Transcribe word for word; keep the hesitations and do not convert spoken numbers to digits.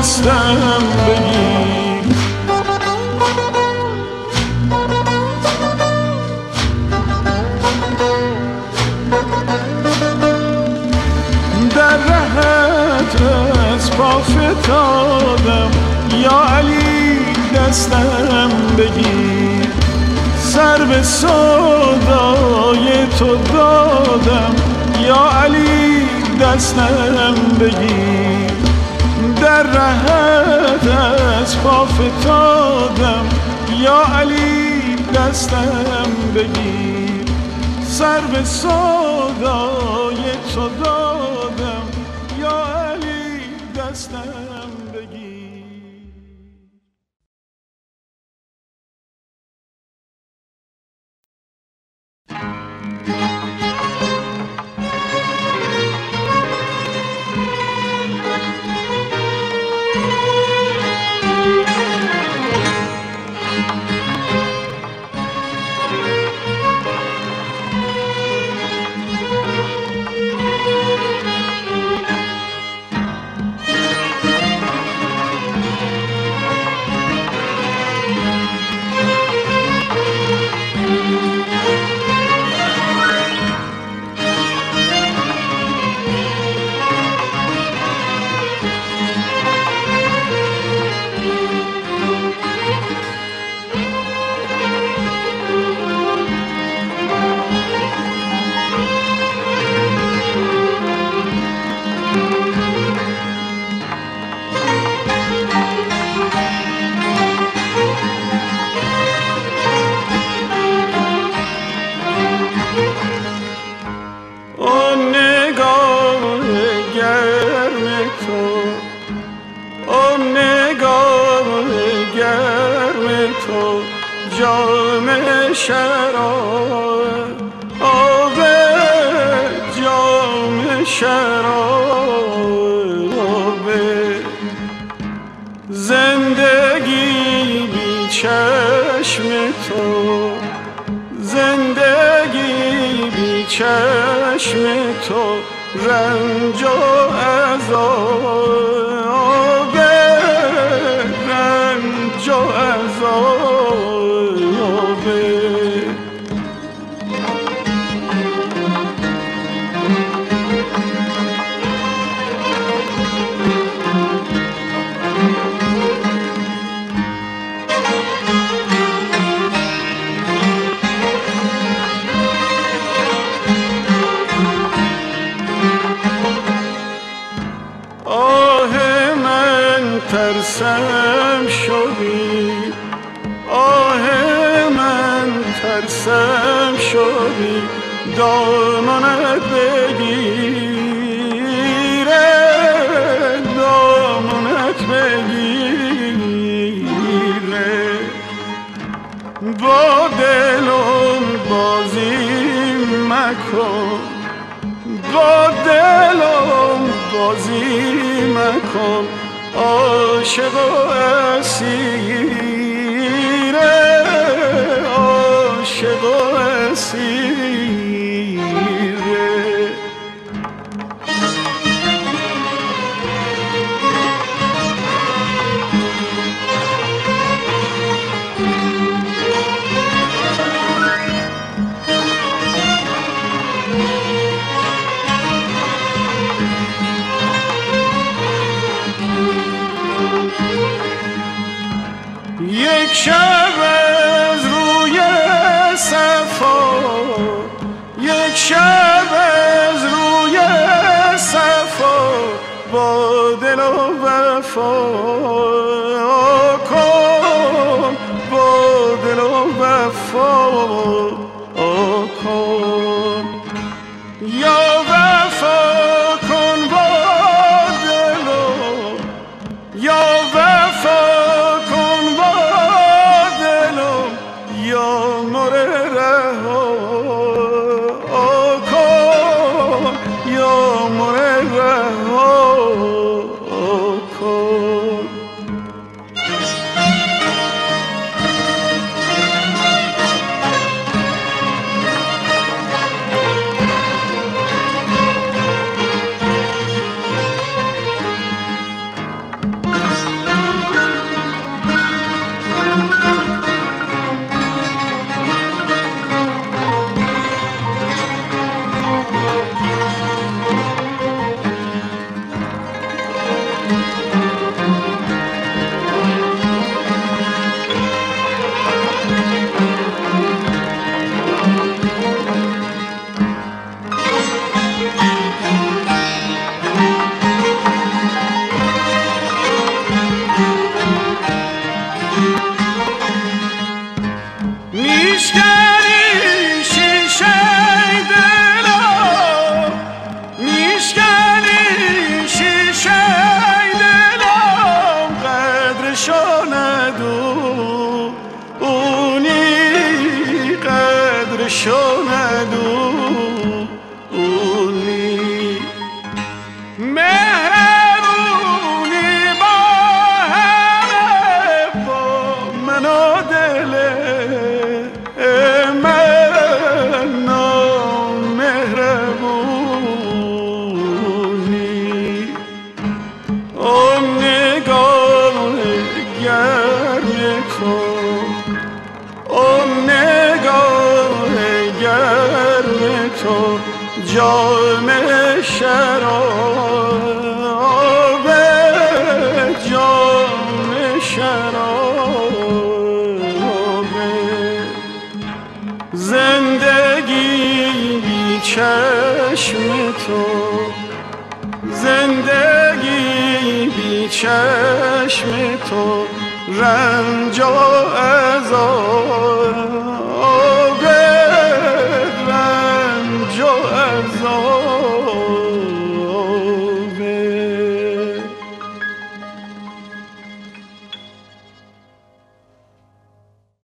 دستم بگیر. در رهت از پا فتادم یا علی دستم بگیر. سر به سودای تو دادم یا علی دستم بگیر. در رهت از پا فتادم یا علی دستم بگیر. سر به سودای تو دادم یا علی دستم بگیر. جام شراب آب جام شراب زندگی بی چشم تو زندگی بی چشم تو رنج و عذاب رنج و عذاب ترسم شدی آه من ترسم شدی دامنت بگیره دامنت بگیره با دلم بازی مکن با دلم بازی مکن عاشق و اسیره عاشق و اسیره یک شب از روی صفا یک شب از روی صفا با دل و وفا کن با دل و وفا کن یا وفا کن با دل یا وفا جام شراب جام شراب زندگی بی چشم تو زندگی بی چشم تو رنج و عذاب